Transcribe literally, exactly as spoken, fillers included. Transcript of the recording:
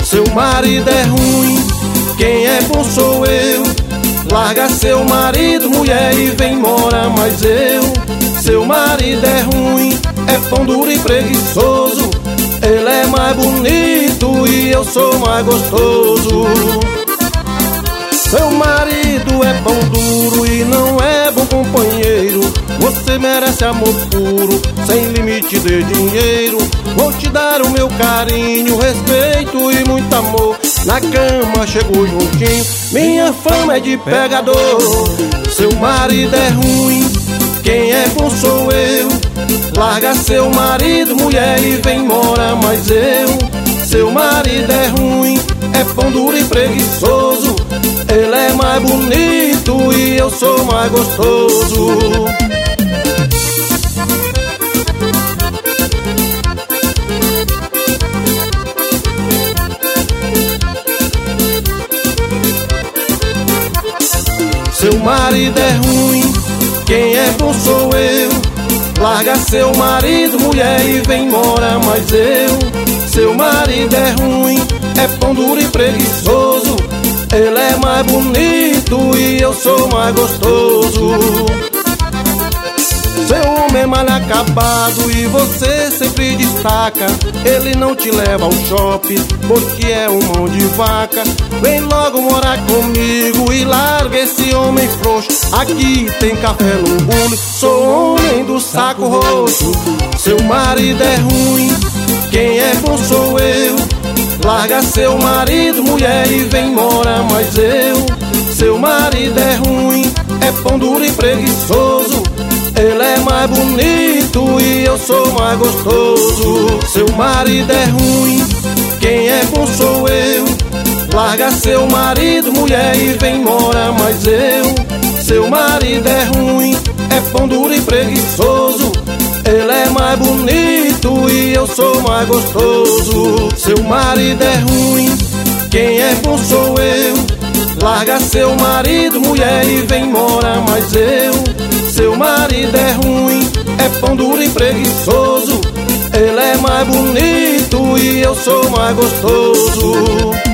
Seu marido é ruim, quem é bom sou eu. Larga seu marido, mulher, e vem morar mais eu. Seu marido é ruim, é pão duro e preguiçoso. Ele é mais bonito e eu sou mais gostoso. Seu marido é pão duro e não é bom companheiro. Você merece amor puro, sem limite de dinheiro. Vou te dar o meu carinho, respeito e muito amor. Na cama chego juntinho, minha fama é de pegador. Seu marido é ruim, quem é bom sou eu. Larga seu marido, mulher, e vem morar mais eu. Seu marido é ruim, é pão duro e preguiçoso. Ele é mais bonito e eu sou mais gostoso. Seu marido é ruim, quem é bom sou eu. Larga seu marido, mulher, e vem morar mais eu. Seu marido é ruim, é pão duro e preguiçoso. Ele é mais bonito e eu sou mais gostoso. Seu homem é mal acabado e você sempre destaca. Ele não te leva ao shopping porque é um mão de vaca. Vem logo morar comigo e larga esse homem frouxo. Aqui tem café no bule, sou homem do saco roxo. Seu marido é ruim, quem é bom sou eu. Larga seu marido, mulher, e vem morar mais eu. Seu marido é ruim, é pão duro e preguiçoso. Ele é mais bonito e eu sou mais gostoso. Seu marido é ruim, quem é bom sou eu. Larga seu marido, mulher, e vem morar mais eu. Seu marido é ruim, é pão duro e preguiçoso. Ele é mais bonito e eu sou mais gostoso. Seu marido é ruim, quem é bom sou eu. Larga seu marido, mulher, e vem morar mais eu. Seu marido é ruim, é pão duro e preguiçoso. Ele é mais bonito e eu sou mais gostoso.